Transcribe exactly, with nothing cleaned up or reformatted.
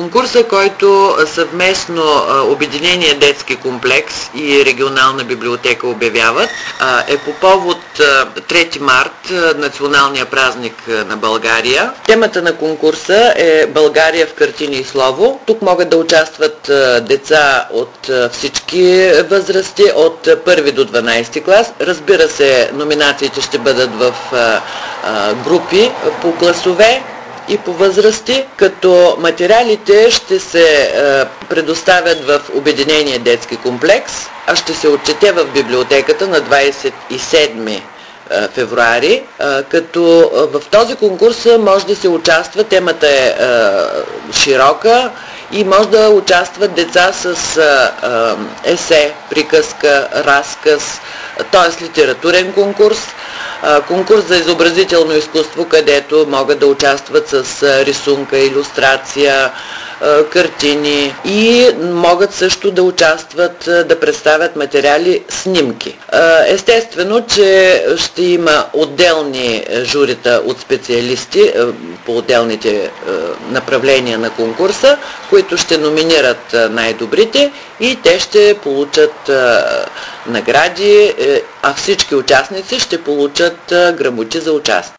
Конкурса, който съвместно Обединение Детски комплекс и Регионална библиотека обявяват, е по повод трети март, националния празник на България. Темата на конкурса е България в картини и слово. Тук могат да участват деца от всички възрасти, от първи до дванадесети клас. Разбира се, номинациите ще бъдат в групи по класове и по възрасти, като материалите ще се предоставят в Обединение Детски комплекс, а ще се отчете в библиотеката на двадесет и седми февруари, като в този конкурс може да се участва, темата е широка и може да участват деца с есе, приказка, разказ, т.е. литературен конкурс, конкурс за изобразително изкуство, където могат да участват с рисунка, илюстрация, картини и могат също да участват, да представят материали, снимки. Естествено, че ще има отделни журита от специалисти по отделните направления на конкурса, които ще номинират най-добрите и те ще получат награди, а всички участници ще получат грамоти за участие.